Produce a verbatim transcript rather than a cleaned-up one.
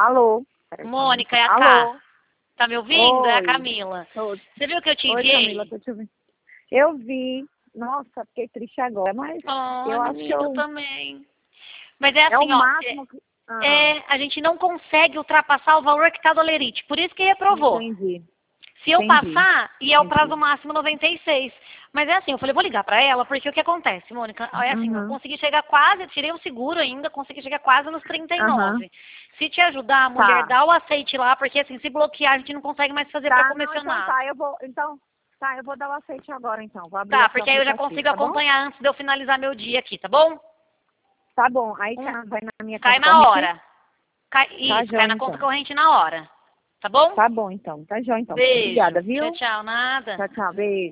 Alô? Mônica, é a Alô? Cá. Tá me ouvindo? É a Oi. Camila. Oi. Você viu que eu te Oi, enviei? Camila, tô te ouvindo. Eu vi. Nossa, fiquei triste agora, mas Oh, eu acho que menina, eu eu... também. Mas é é o assim, ó. máximo que... Ah, É, a gente não consegue ultrapassar o valor que tá do Olerite. Por isso que reprovou. entendi. Se eu Entendi. passar, ia o prazo Entendi. máximo noventa e seis. Mas é assim, eu falei, vou ligar pra ela, porque o que acontece, Mônica? É assim, eu Uhum. consegui chegar quase, tirei o seguro ainda, consegui chegar quase nos trinta e Aham. nove. Se te ajudar, a mulher, Tá. dá o aceite lá, porque assim, se bloquear, a gente não consegue mais fazer pra Tá, não, então comissionar. tá, eu vou... Então, tá, eu vou dar o aceite agora, então. Vou abrir Tá, aqui o porque aí eu já aplicativo, consigo tá bom? acompanhar antes de eu finalizar meu dia aqui, tá bom? Tá bom, aí Um, cai- vai na minha cai conta na corrente? hora. Cai, Tá, isso, cai joia, na conta então. corrente na hora. Tá bom? Tá bom, então. Tá joia, então. Beijo. Obrigada, Tchau, viu? tchau. Nada. Tchau, tchau. Beijo.